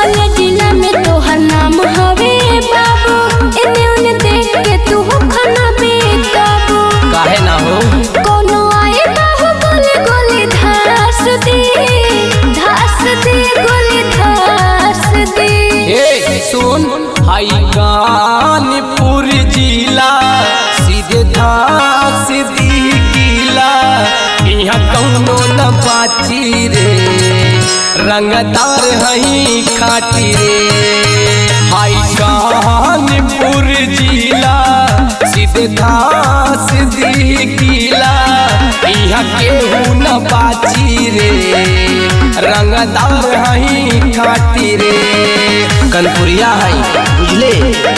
भले जिला में तोहर नाम हवे बाबू, इन्हें उन्हें देख के तू हो खाना बेकाबू। काहे ना हो कोनो आए बाहु गोली गोली धास दी गोली धास दी। ए सुन हाई कानपुर जिला सीधे धास दी गीला, यहाँ कौनो न बाची रे, रंगदार हई खाटी रे। हाई कानपुर जिला सीधे धास दी गीला, यहाँ केहू न बाची रे, रंगदार हई खाटी रे। कनपुरिया हई बुझले।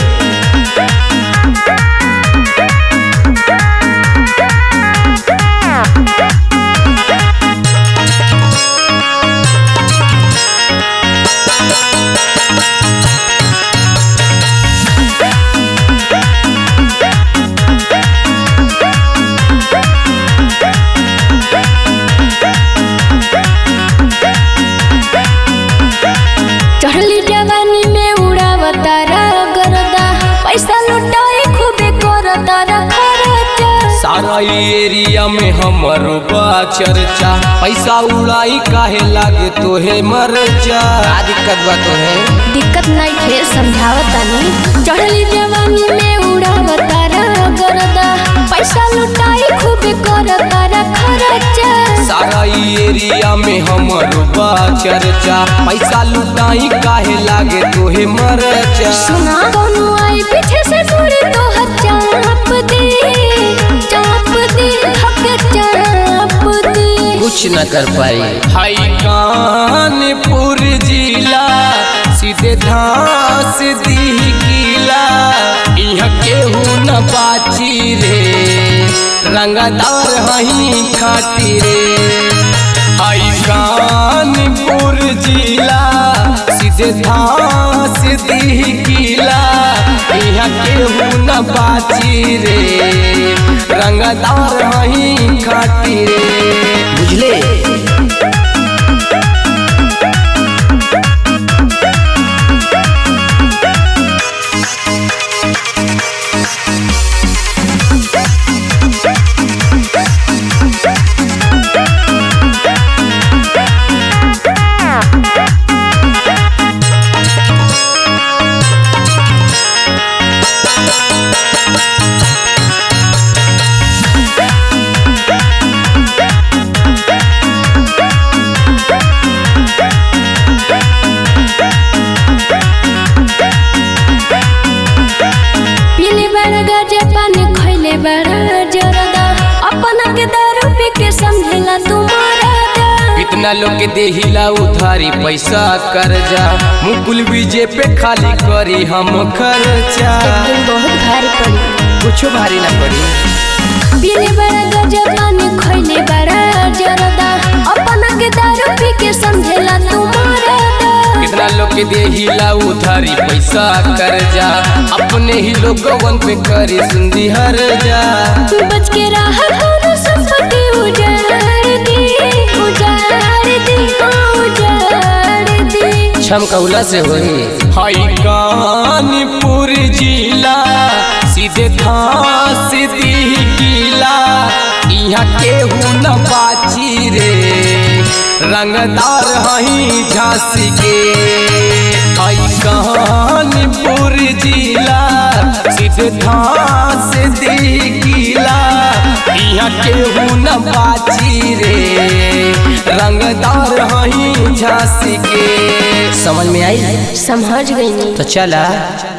चढ़ली जवानी में उड़ावता गरदा, पैसा लुटाई खूबे करता खर्चा। सारा एरिया में हमरो बा चर्चा, पैसा उड़ाई काहे लागे तोहे मरचा। का दिक्कत बा तोहे? दिक्कत नहीं खे समझावतानी। चढ़ली जवानी में उड़ावता गरदा, पैसा लुटाई खूबे करता खर्चा। सारा एरिया में हमरो बा चर्चा, पैसा लुटाई काहे लागे तोहे मरचा। सुना कोनो आई पीछे से पूरी तोहर चाप दे हक चाप दे। कुछ न कर पाई। हाई कानपुर जिला सीधे धास दी गीला, यहाँ केहू न बाची रे, रंगदार हई खाटी रे। हाई कानपुर जिला सीधे धास दी गीला, यहाँ केहू न बाची रे, रंगदार हई खाटी रे। बुझले। कितना लोग के देहिला उधारी पैसा कर्जा, मुकुल विजय पे खाली करी हम खर्चा। बहुत भारी पड़ी, कुछ भारी ना पड़ी। पीले बड़ा गजबानी खइले बड़ा जरदा, अपना के दारू पी के समझेला तुम्हारा। कितना लोग के देहिला उधारी पैसा कर्जा, अपने ही लोगवन पे करी सुंदी हर जा। बच के रहा कौनो संपत्ति उजाड़ दी छमकौला से होई। हाई कानपुर जिला सीधे धास दी गीला, यहाँ केहू न बाची रे, रंगदार हई झांसी के। हाई कानपुर जिला सीधे धास दी गीला, यहाँ केहू न बाची रे, रंगदार हई झांसी के। समझ में आई? समझ गई। तो चला।